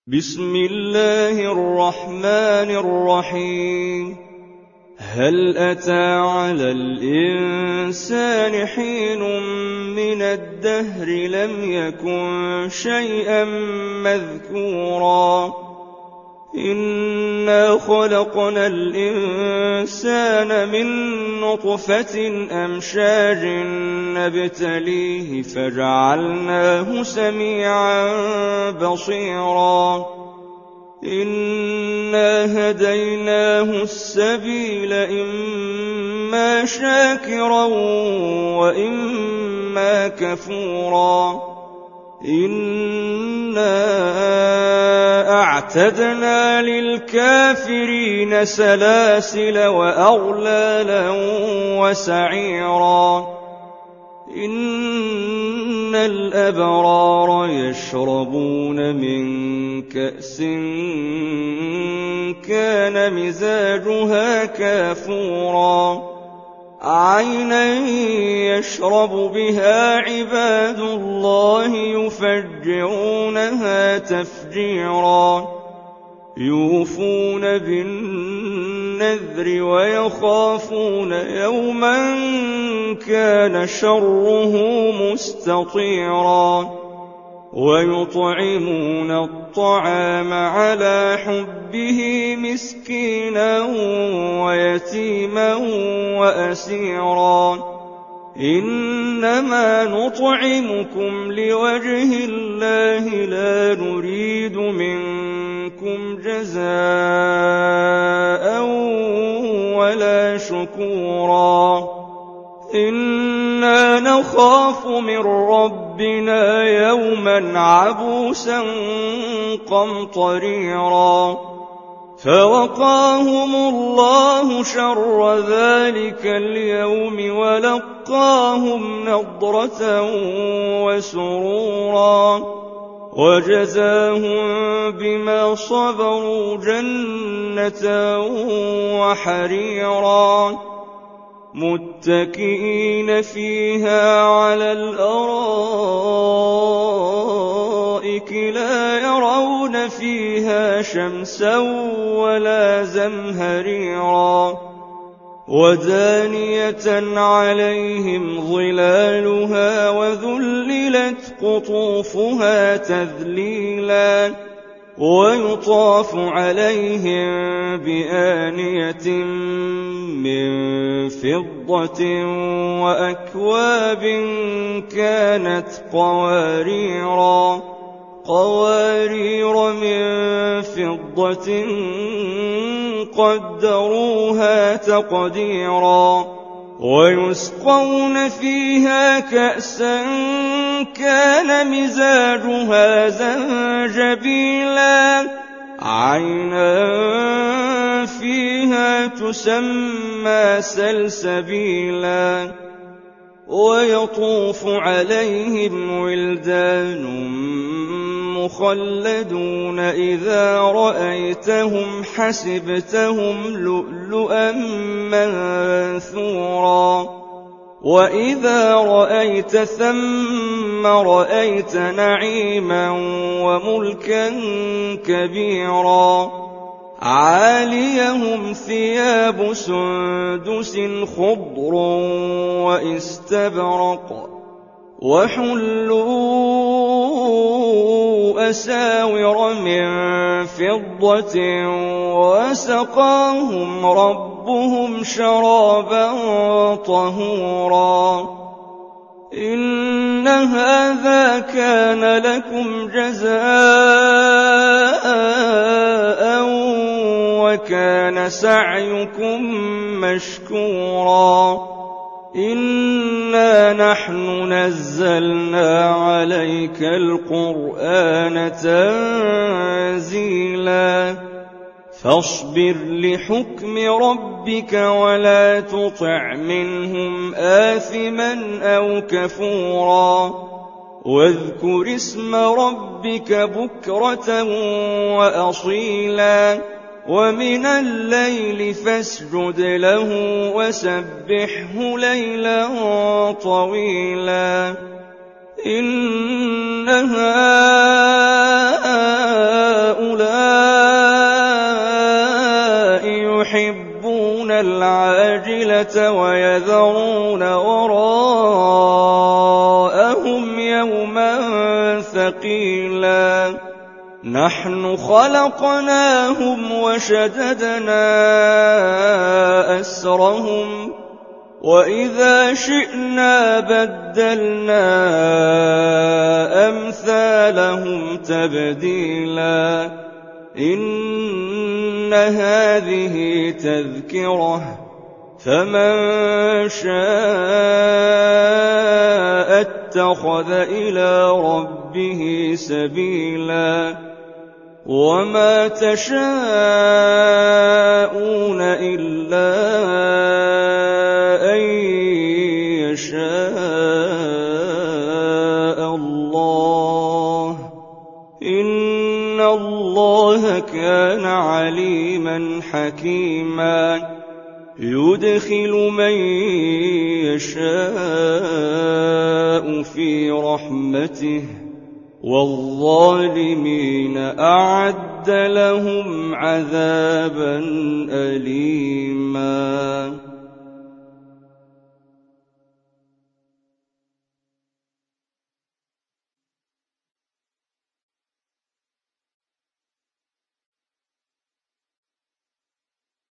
بسم الله الرحمن الرحيم. هل أتى على الإنسان حين من الدهر لم يكن شيئا مذكورا إنا خلقنا الإنسان من نطفة أمشاج نبتليه فجعلناه سميعا بصيرا إنا هديناه السبيل إما شاكرا وإما كفورا إنا أعتدنا للكافرين سلاسل وأغلالا وسعيرا إن الأبرار يشربون من كأس كان مزاجها كافورا عينا يشرب بها عباد الله يفجرونها تفجيرا يوفون بالنذر ويخافون يوما كان شره مستطيرا ويطعمون الطعام على حبه مسكينا ويتيما وأسيرا إنما نطعمكم لوجه الله لا نريد منكم جزاء ولا شكورا إنا نخاف من ربنا يوما عبوسا قمطريرا فوقاهم الله شر ذلك اليوم ولقاهم نضرة وسرورا وجزاهم بما صبروا جنة وحريرا متكئين فيها على الأرائك لا يرون فيها شمسا ولا زمهريرا ودانية عليهم ظلالها وذللت قطوفها تذليلا ويطاف عليهم بآنية من فضة وأكواب كانت قوارير من فضة قدروها تقديرا ويسقون فيها كأسا كان مزاجها زنجبيلا عينا فيها تسمى سلسبيلا ويطوف عليهم ولدان مخلدون إذا رأيتهم حسبتهم لؤلؤا منثورا وإذا رأيت ثم رأيت نعيما وملكا كبيرا عاليهم ثياب سندس خضر واستبرق وحلوا أساور من فضة وسقاهم ربهم شرابا طهورا إن هذا كان لكم جزاء وكان سعيكم مشكورا إنا نحن نزلنا عليك القرآن تنزيلا فاصبر لحكم ربك ولا تطع منهم آثما أو كفورا واذكر اسم ربك بكرة وأصيلا ومن الليل فاسجد له وسبحه ليلا طويلا إن هؤلاء الآخرة ويذرون وراءهم يوما ثقيلا نحن خلقناهم وشددنا أسرهم وإذا شئنا بدلنا أمثالهم تبديلا إن هذه تذكرة فمن شاء اتخذ إلى ربه سبيلا وما تشاءون إلا أن يشاء الله إن الله كان عليما حكيما يدخل من يشاء في رحمته والظالمين أعد لهم عذابا أليما